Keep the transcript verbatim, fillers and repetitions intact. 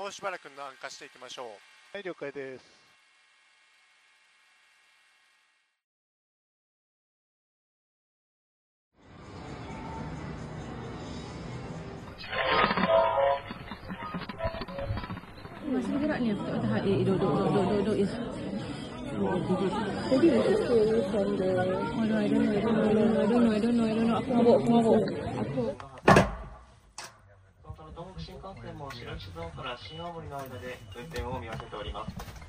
をしばらく南下していきましょう。 はい、了解です。 Masih gerak ni aku tak tahan. Eh, duduk, duduk, duduk, duduk, yes. Jadi it's still from the... Oh no, I don't know, I don't know, I don't know, I don't know, I don't know, I don't know. Aku mabuk, aku mabuk. Aku... 東北新幹線も白石ゾーンから新青森の間で運転を見合わせております。